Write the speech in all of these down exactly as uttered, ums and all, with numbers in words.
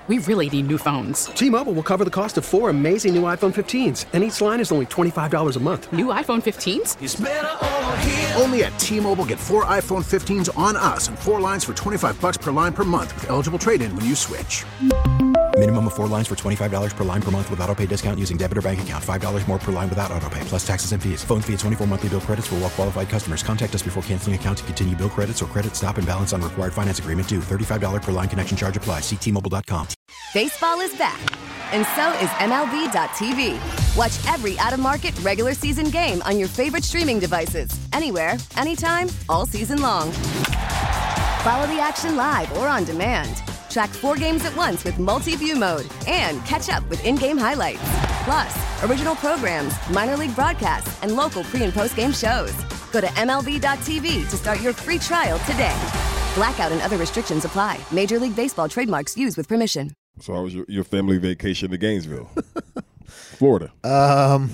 we really need new phones. T-Mobile will cover the cost of four amazing new iPhone fifteens, and each line is only twenty-five dollars a month. New iPhone fifteens? It's better over here. Only at T-Mobile, get four iPhone fifteens on us and four lines for twenty-five dollars per line per month with eligible trade-in when you switch. Minimum of four lines for twenty-five dollars per line per month with autopay discount using debit or bank account. five dollars more per line without autopay, plus taxes and fees. Phone fee at twenty-four monthly bill credits for well-qualified customers. Contact us before canceling account to continue bill credits or credit stop and balance on required finance agreement due. thirty-five dollars per line connection charge applies. See T Mobile dot com. Baseball is back, and so is M L B dot T V. Watch every out-of-market regular season game on your favorite streaming devices. Anywhere, anytime, all season long. Follow the action live or on demand. Track four games at once with multi-view mode and catch up with in-game highlights. Plus, original programs, minor league broadcasts, and local pre- and post-game shows. Go to M L B dot T V to start your free trial today. Blackout and other restrictions apply. Major League Baseball trademarks used with permission. So how was your, your family vacation to Gainesville, Florida? Um,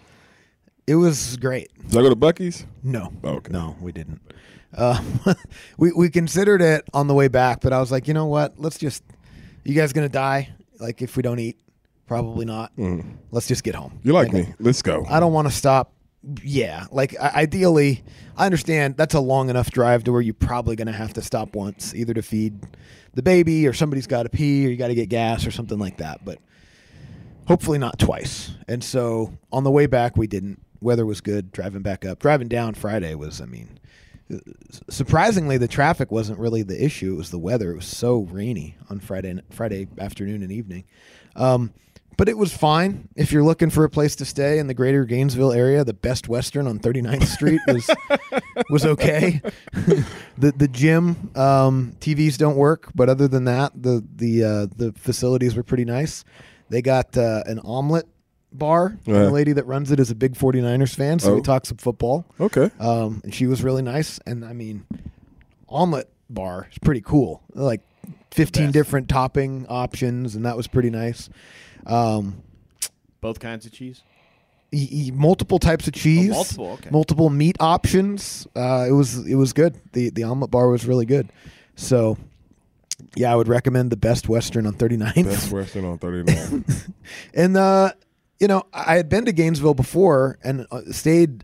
it was great. Did I go to Buc-ee's? No. Oh, okay. No, we didn't. Uh, we we considered it on the way back, but I was like, you know what? Let's just. You guys gonna die? Like if we don't eat? Probably not. Mm. Let's just get home. You like Like, me? Let's go. I don't want to stop. Yeah, like I- ideally, I understand that's a long enough drive to where you're probably going to have to stop once, either to feed the baby or somebody's got to pee or you got to get gas or something like that. But hopefully not twice. And so on the way back, we didn't. Weather was good. Driving back up, driving down Friday was, I mean, surprisingly, the traffic wasn't really the issue. It was the weather. It was so rainy on Friday, Friday afternoon and evening. Um, But it was fine. If you're looking for a place to stay in the greater Gainesville area, the Best Western on thirty-ninth Street was was okay. the the gym, um, T Vs don't work, but other than that, the the uh, the facilities were pretty nice. They got uh, an omelet bar. Uh-huh. The lady that runs it is a big forty-niners fan, so Oh. we talked some football. Okay. Um, and she was really nice. And I mean, omelet bar is pretty cool. Like fifteen Best. different topping options, and that was pretty nice. Um, Both kinds of cheese? y- y- multiple types of cheese, Oh, multiple, okay. multiple meat options. Uh, it was it was good. The the omelet bar was really good. So, yeah, I would recommend the Best Western on thirty-ninth. Best Western on thirty-ninth. And uh, you know, I had been to Gainesville before and uh, stayed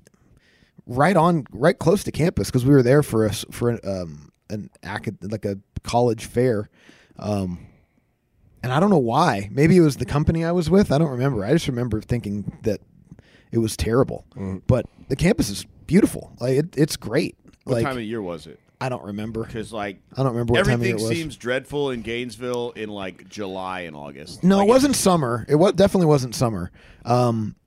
right on, right close to campus because we were there for a s- for an, um, an acad- like a college fair. Um, And I don't know why. Maybe it was the company I was with. I don't remember. I just remember thinking that it was terrible. Mm. But the campus is beautiful. Like it, it's great. What like time of year was it? I don't remember. Because like I don't remember what time of year everything it was. seems dreadful in Gainesville in like July and August. No, Like, it wasn't summer. It was definitely wasn't summer. Um,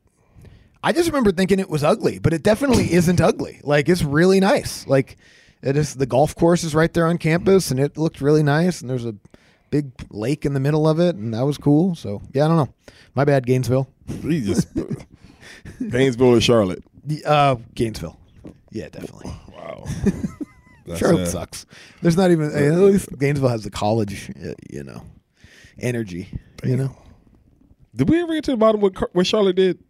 I just remember thinking it was ugly, but it definitely isn't ugly. Like it's really nice. Like it is. The golf course is right there on campus, and it looked really nice. And there's a big lake in the middle of it, and that was cool. So yeah, I don't know. My bad, Gainesville. We just Gainesville or Charlotte. Uh, Gainesville. Yeah, definitely. Wow. That's Charlotte sad. sucks. There's not even. At least Gainesville has the college, uh, you know, energy. You know, Did we ever get to the bottom what Car- what Charlotte did?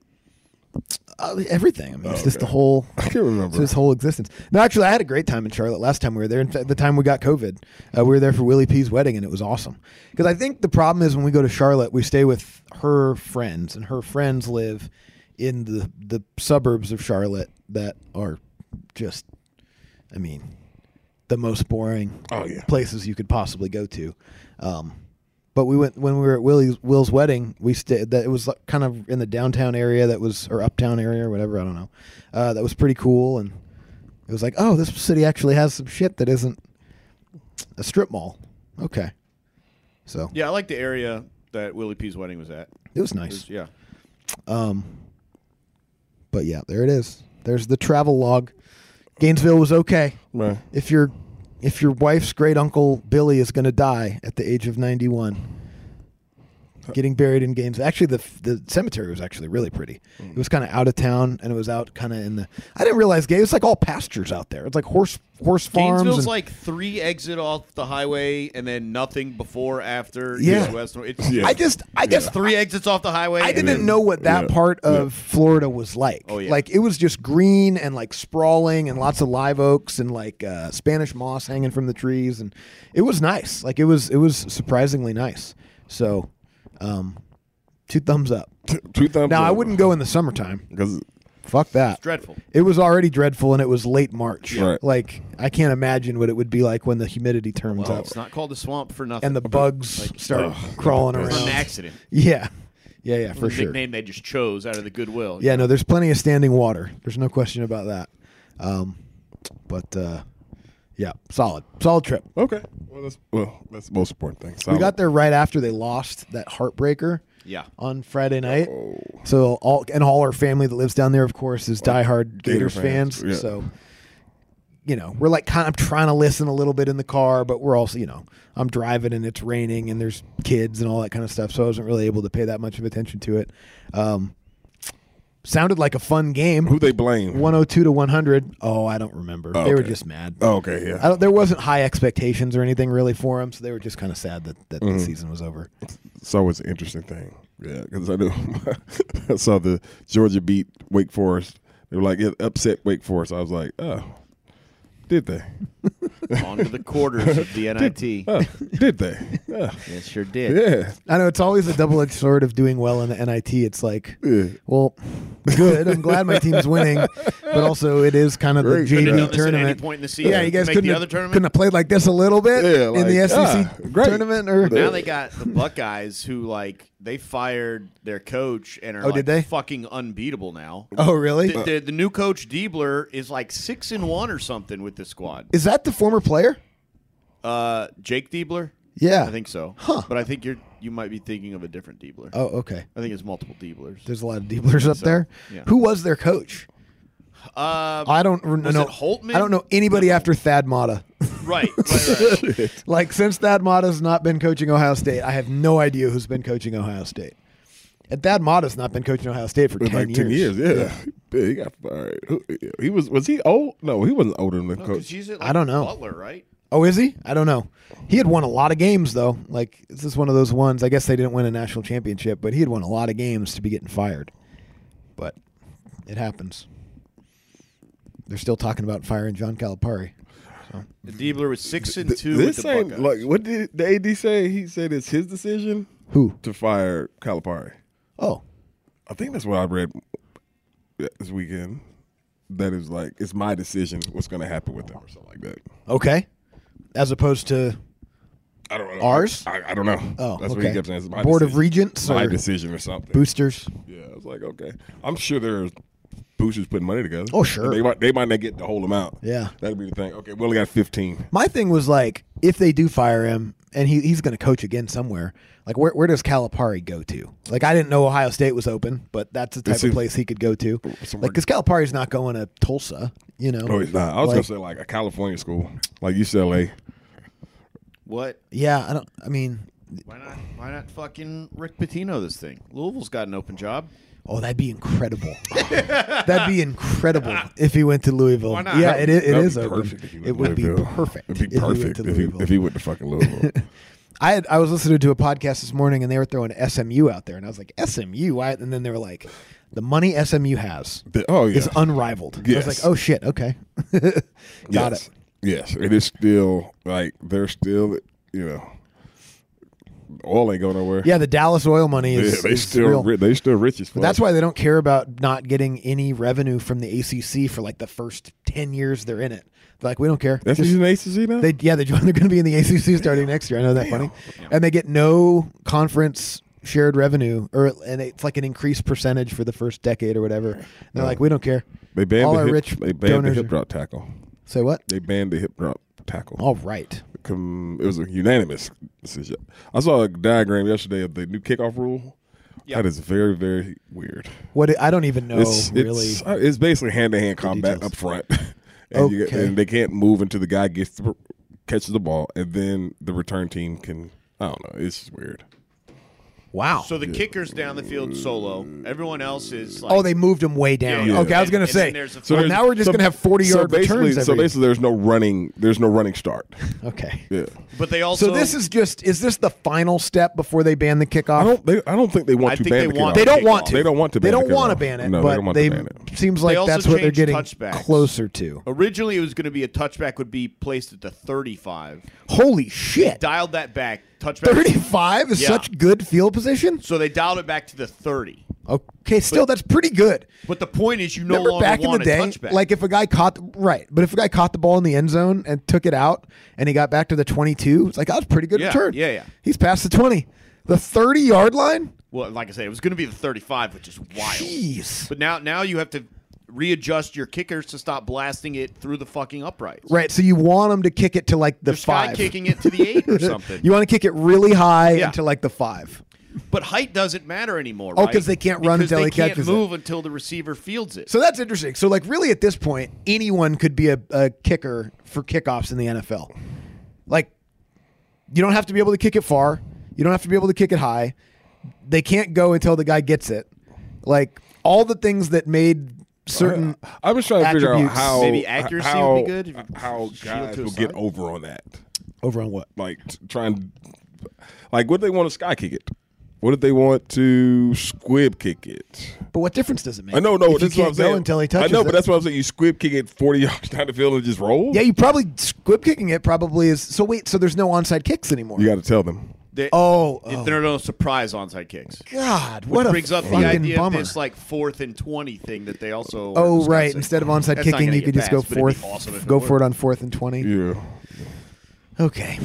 uh, everything. I mean, it's Oh, just okay. the whole. I can't remember. It's his whole existence. No, actually, I had a great time in Charlotte last time we were there. In fact, the time we got COVID, uh, we were there for Willie P's wedding, and it was awesome. Because I think the problem is when we go to Charlotte, we stay with her friends, and her friends live in the the suburbs of Charlotte that are just, I mean, the most boring Oh, yeah. places you could possibly go to. Um, but we went when we were at Willie's Will's wedding. We stayed. That it was like kind of in the downtown area that was, or uptown area or whatever. I don't know. Uh, that was pretty cool, and it was like, oh, this city actually has some shit that isn't a strip mall. Okay, so Yeah, I like the area that Willie P's wedding was at. it was It nice. was- yeah. Um, but yeah, there it is. There's the travel log. Gainesville was okay. Man. If your if your wife's great uncle Billy is going to die at the age of ninety-one, getting buried in Gainesville. Actually, the the cemetery was actually really pretty. It was kind of out of town, and it was out kind of in the. I didn't realize Gainesville. It's like all pastures out there. It's like horse horse farms. Gainesville's and- like three exit off the highway and then nothing before, after. Yeah. east, west, north. It's, Yeah. I just I it's just three exits off the highway. I and didn't then- know what that Yeah. part of Yeah. Florida was like. Oh, yeah. Like it was just green and like sprawling and lots of live oaks and like uh, Spanish moss hanging from the trees, and it was nice. Like it was it was surprisingly nice. So, um, two thumbs up. Two, two thumbs Now, up. I wouldn't go in the summertime. because Fuck that. It's dreadful. It was already dreadful, and it was late March. Yeah. Right. Like, I can't imagine what it would be like when the humidity turns Well, up it's not called a swamp for nothing. and the bugs Like, start ugh, crawling the It was around. an accident. Yeah. Yeah, yeah, for The sure. nickname they just chose out of the goodwill. Yeah, no, there's plenty of standing water. There's no question about that. Um, but, uh, yeah, solid. Solid trip. okay. Well, that's well, that's the most important thing. We Solid. got there right after they lost that heartbreaker Yeah. on Friday night. Oh. So all and all our family that lives down there, of course, is diehard Gator Gators fans, fans. yeah. So, you know, we're like kind of trying to listen a little bit in the car, but we're also, you know, I'm driving and it's raining and there's kids and all that kind of stuff. So I wasn't really able to pay that much of attention to it. Um, sounded like a fun game. Who they blame? one oh two to one hundred. Oh, I don't remember. Oh, They were okay. just mad. Oh, okay, yeah. I don't, there wasn't high expectations or anything really for them, so they were just kind of sad that, that Mm-hmm. the season was over. So it's an interesting thing. Yeah, because I knew I saw the Georgia beat Wake Forest. They were like, it upset Wake Forest. I was like, oh, did they? On to the quarters of the N I T. Oh, did they? Yeah. It sure did. Yeah. I know it's always a double-edged sword of doing well in the N I T. It's like, Yeah. well, good. I'm glad my team's winning, but also it is kind of the Great. J Could've V done this at any tournament. point in the season. Yeah, you guys Make couldn't the have, other tournament? couldn't have played like this a little bit Yeah, in the like, S E C ah, great. tournament, or Now they got the Buckeyes who, like, they fired their coach and are Oh, like did they? fucking unbeatable now. oh really? The, the, the new coach Diebler is like six and one or something with this squad. Is that the former player? Uh, Jake Diebler? Yeah, I think so. Huh. But I think you're you might be thinking of a different Diebler. Oh, okay. I think it's multiple Dieblers. There's a lot of Dieblers up So, there. yeah. Who was their coach? Uh, I don't r- was know. it Holtman? I don't know anybody after Thad Matta. right, right, right. Like, since Thad Matta's not been coaching Ohio State, I have no idea who's been coaching Ohio State. And Thad Matta's not been coaching Ohio State for It was ten like ten years. years. Yeah. Yeah, he got fired. Who- He was was he old? No, he wasn't older than the No, coach. 'cause he's at, I don't know. Butler, right? Oh, is he? I don't know. He had won a lot of games, though. Like, this is one of those ones. I guess they didn't win a national championship, but he had won a lot of games to be getting fired. But it happens. They're still talking about firing John Calipari. The Diebler was six and Th- two This with the ain't Buckeyes. like what did the A D say? He said it's his decision Who? to fire Calipari. Oh, I think that's what I read this weekend. That is like it's my decision what's going to happen with him or something like that. okay. As opposed to I don't know. Ours? I, I don't know. Oh, that's okay. what he kept saying. It's my Board of decision. Regents my or decision or something. boosters. Yeah, I was like, okay. I'm sure there's boosters putting money together. Oh, sure. They might they might not get the whole amount. Yeah. That'd be the thing. Okay, we only got fifteen. My thing was like, if they do fire him and he, he's going to coach again somewhere, like where where does Calipari go to? Like, I didn't know Ohio State was open, but that's the type Is of he- place he could go to. Somewhere- Like, because Calipari's not going to Tulsa, you know. No, he's not. I was Like, gonna say like a California school, like U C L A. What? Yeah, I don't. I mean, Why not? Why not fucking Rick Pitino this thing? Louisville's got an open job. oh, that'd be incredible. That'd be incredible if he went to Louisville. Why not? Yeah, it, is- it That'd is be open. perfect if he went It to would be Louisville. perfect. It'd be if he went perfect to if he, Louisville. if he went to fucking Louisville. I had, I was listening to a podcast this morning and they were throwing S M U out there and I was like, S M U? Why? And then they were like, the money S M U has The- oh yeah, is unrivaled. I Yes. was like, oh shit, okay. Got yes. it. Yes, it is still like they're still, you know, oil ain't going nowhere. Yeah, the Dallas oil money Yeah, is, they is still real. ri- they still rich as fuck. But that's why they don't care about not getting any revenue from the A C C for like the first ten years they're in it. They're like, we don't care. that's Just- using A C C now. They yeah, they they're going to be in the A C C starting next year. I know that funny, and they get no conference shared revenue, or and it's like an increased percentage for the first decade or whatever. And they're like, we don't care. they banned all the our hip, rich they banned the donors hip are- drop tackle. Say what? They banned the hip drop tackle. All right. Com- it was a unanimous decision. I saw a diagram yesterday of the new kickoff rule. That is very very weird. What I don't even know It's really. it's, uh, it's basically hand to hand combat details. up front, and, you, Okay. and they can't move until the guy gets the, catches the ball, and then the return team can. I don't know. It's just weird. Wow. So the kicker's down the field solo. Everyone else is like. oh, they moved him way down. Yeah, yeah. Okay, I was And- going to and say. then there's a- So So now we're just so- going to have forty so yard basically, returns. So every- basically, there's no running. There's no running start. okay. Yeah. But they also. So this is just is this the final step before they ban the kickoff? I don't. They, I don't think they want I to think ban they the want kickoff. They don't kickoff. want to. They don't want to. They ban don't the want to kickoff. ban it, No, they but don't want they to ban it. seems like also that's what they're changed getting touchbacks. closer to. Originally, it was going to be a touchback would be placed at the thirty-five. Holy shit! Dialed that back touchback. thirty-five is Yeah. such good field position. So they dialed it back to the thirty. Okay, still But- that's pretty good. But the point is, you no Remember longer back in want the day, a touchback. like if a guy caught right, but if a guy caught the ball in the end zone and took it out, and he got back to the twenty-two, it's like that was a pretty good Yeah, return. yeah, yeah. He's past the twenty, the thirty-yard line. well, like I said, it was going to be the thirty-five, which is wild. Jeez. But now, now you have to readjust your kickers to stop blasting it through the fucking uprights. Right, so you want him to kick it to like the They're sky five, kicking it to the eight or something. You want to kick it really high Yeah. into like the five. But height doesn't matter anymore, Oh, right? 'cause they can't run Because until they he can't catches it. move until the receiver fields it. So that's interesting. So like really at this point, anyone could be a, a kicker for kickoffs in the N F L. Like you don't have to be able to kick it far. You don't have to be able to kick it high. They can't go until the guy gets it. Like all the things that made certain I was trying to figure out attributes- how Maybe accuracy how, would be good if you How shield guys to a will get side. over on that. over on what? Like t- trying, like what they want to sky kick it. What if they want to squib kick it? But what difference does it make? I know, no, if that's you what can't I'm go saying. until he touches I know, it. but that's what I'm saying. You squib kick it forty yards down the field and just roll. Yeah, you probably squib kicking it probably is. So wait, so there's no onside kicks anymore. You got to tell them. They, Oh, if oh. there are no surprise onside kicks. God, Which what a brings up the fucking idea bummer. of this like fourth and twenty thing that they also. Oh, are right. discussing. Instead of onside That's not kicking, gonna you get could just go passed, but it'd be fourth. awesome if Go it for it were. on fourth and twenty. Yeah. Okay.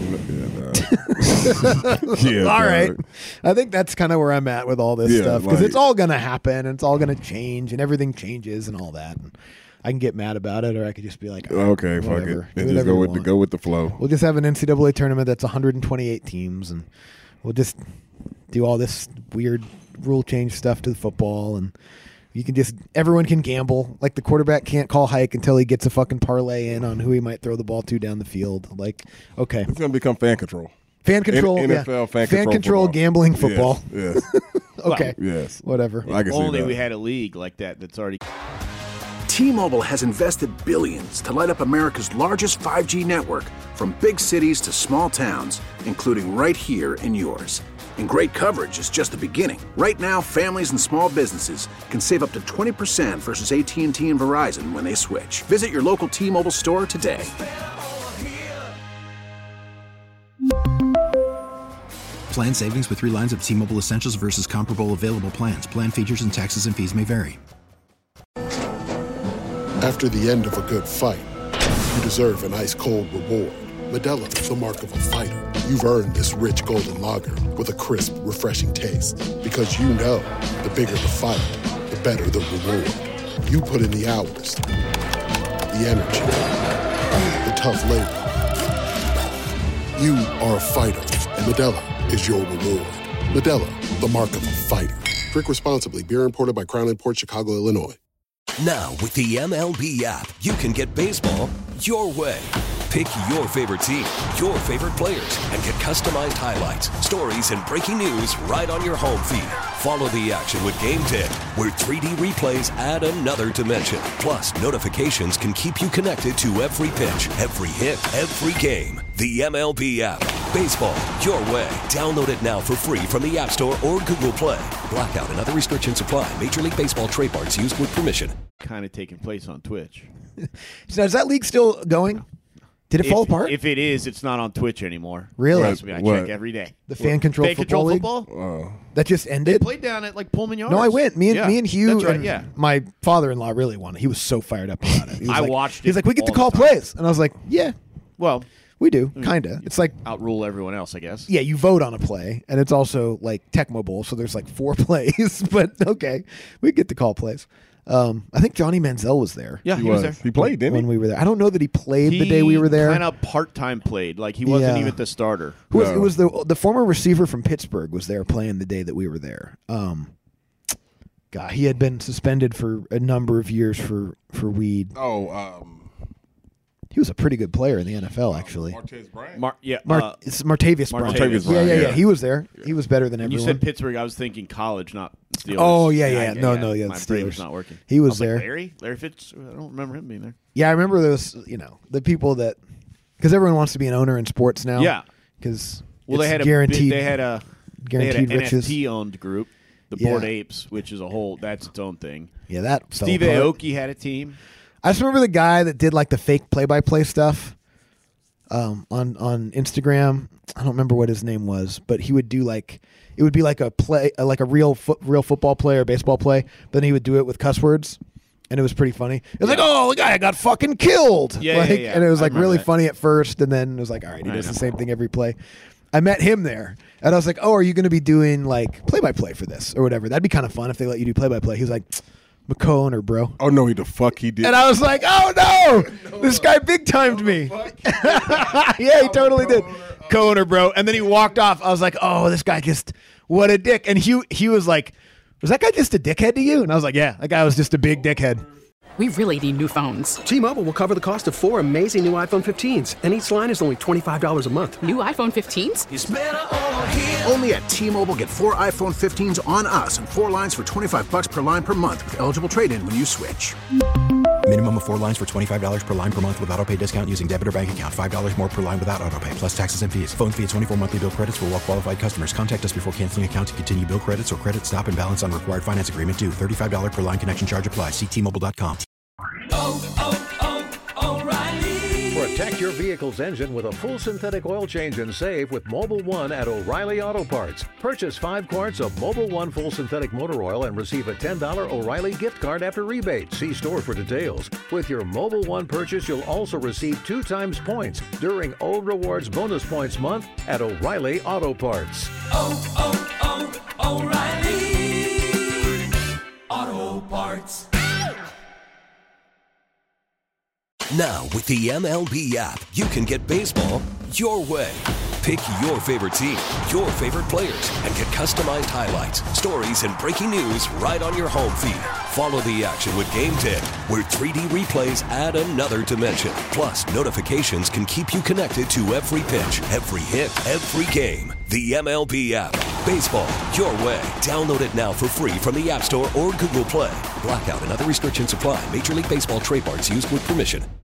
Yeah. all right. I think that's kind of where I'm at with all this Yeah, stuff because like- it's all going to happen and it's all going to change and everything changes and all that. And I can get mad about it or I could just be like, oh, Okay, fuck it. whatever. Do And just whatever go you with the want. go with the flow. We'll just have an N C double A tournament that's one hundred twenty-eight teams and we'll just do all this weird rule change stuff to the football and you can just everyone can gamble. Like the quarterback can't call hike until he gets a fucking parlay in on who he might throw the ball to down the field. Like, okay. It's gonna become fan control. Fan control, N- yeah. N F L fan, Fan control, control, football. gambling football. Yes. Okay. Yes. Whatever. I can see Only that. we had a league like that that's already. T-Mobile has invested billions to light up America's largest five G network from big cities to small towns, including right here in yours. And great coverage is just the beginning. Right now, families and small businesses can save up to twenty percent versus A T and T and Verizon when they switch. Visit your local T-Mobile store today. Plan savings with three lines of T-Mobile Essentials versus comparable available plans. Plan features and taxes and fees may vary. After the end of a good fight, you deserve an ice-cold reward. Modelo is the mark of a fighter. You've earned this rich golden lager with a crisp, refreshing taste. Because you know, the bigger the fight, the better the reward. You put in the hours, the energy, the tough labor. You are a fighter, and Modelo is your reward. Modelo, the mark of a fighter. Drink responsibly. Beer imported by Crown Imports, Chicago, Illinois. Now, with the M L B app, you can get baseball your way. Pick your favorite team, your favorite players, and get customized highlights, stories, and breaking news right on your home feed. Follow the action with Game ten, where three D replays add another dimension. Plus, notifications can keep you connected to every pitch, every hit, every game. The M L B app. Baseball your way. Download it now for free from the App Store or Google Play. Blackout and other restrictions apply. Major League Baseball trademarks used with permission. Kind of taking place on Twitch. So is that league still going? Did it If, fall apart? if it is, it's not on Twitch anymore. Really? Trust me, I What? check every day. The fan control Fan football control league? football? That just ended? Played down at like Pullman Yards. No, I went. Me and Yeah, me and Hugh That's right, and yeah. my father-in-law really wanted. He was so fired up about it. He was I like, watched He's it like, we get to all the call time. plays, and I was like, yeah, Well, we do, kind of. It's like, outrule everyone else, I guess. yeah, you vote on a play, and it's also like Tecmo Bowl, so there's like four plays. But okay, we get to call plays. Um, I think Johnny Manziel was there. Yeah, He he, was. was. there. He played, didn't when he? we were there. I don't know that he played the day we were there. Kind of part-time played. Like he wasn't Yeah. even the starter. Who was, No. it was the the former receiver from Pittsburgh was there playing the day that we were there. Um, God, he had been suspended for a number of years for, for weed. Oh, um, He was a pretty good player in the N F L, actually. Martez Bryant. Mar- yeah, Mar- uh, it's Martavius Bryant. Martavius yeah, Bryant, yeah, yeah, yeah. He was there. He was better than you everyone. said Pittsburgh. I was thinking college, not Steelers. Oh, yeah, I- yeah. No, no, yeah, My the brain was Steelers. not working. He was I was like, there. Larry? Larry Fitz? I don't remember him being there. Yeah, I remember those, you know, the people that, because everyone wants to be an owner in sports now. Yeah. Because Well, they had a guaranteed. They had a guaranteed they had an riches. N F T-owned group, the Yeah. Bored Apes, which is a whole. That's its own thing. yeah, that fell Steve apart. Aoki had a team. I just remember the guy that did like the fake play-by-play stuff. um, on on Instagram. I don't remember what his name was, but he would do like it would be like a play, like a real fo- real football play or baseball play. But then he would do it with cuss words, and it was pretty funny. It was yeah. like, oh, the guy got fucking killed. Yeah, like, yeah, yeah. And it was like really that. funny at first, and then it was like, all right, he does the same thing every play. I met him there, and I was like, oh, are you going to be doing like play by play for this or whatever? That'd be kind of fun if they let you do play by play. He was like, McCone or bro. Oh no, he the fuck he did. And I was like, oh no, no this guy big timed me. Yeah, he totally did. Co-owner, bro. And then he walked off. I was like, oh, this guy just, what a dick. And he he was like, was that guy just a dickhead to you? And I was like, yeah, that guy was just a big dickhead. We really need new phones. T-Mobile will cover the cost of four amazing new iPhone fifteens, and each line is only twenty-five dollars a month. New iPhone fifteens? It's better over here. Only at T-Mobile, get four iPhone fifteens on us and four lines for twenty-five bucks per line per month with eligible trade-in when you switch. Minimum of four lines for twenty-five dollars per line per month with autopay discount using debit or bank account. five dollars more per line without autopay, plus taxes and fees. Phone fee at twenty-four monthly bill credits for well-qualified customers. Contact us before canceling account to continue bill credits or credit stop and balance on required finance agreement due. thirty-five dollars per line connection charge applies. See T Mobile dot com. Oh, oh, oh, O'Reilly. Protect your vehicle's engine with a full synthetic oil change and save with Mobil one at O'Reilly Auto Parts. Purchase five quarts of Mobil one full synthetic motor oil and receive a ten dollars O'Reilly gift card after rebate. See store for details. With your Mobil one purchase, you'll also receive two times points during O Rewards Bonus Points Month at O'Reilly Auto Parts. Oh, oh, oh, O'Reilly Auto Parts. Now, with the M L B app, you can get baseball your way. Pick your favorite team, your favorite players, and get customized highlights, stories, and breaking news right on your home feed. Follow the action with Game ten, where three D replays add another dimension. Plus, notifications can keep you connected to every pitch, every hit, every game. The M L B app. Baseball your way. Download it now for free from the App Store or Google Play. Blackout and other restrictions apply. Major League Baseball trademarks used with permission.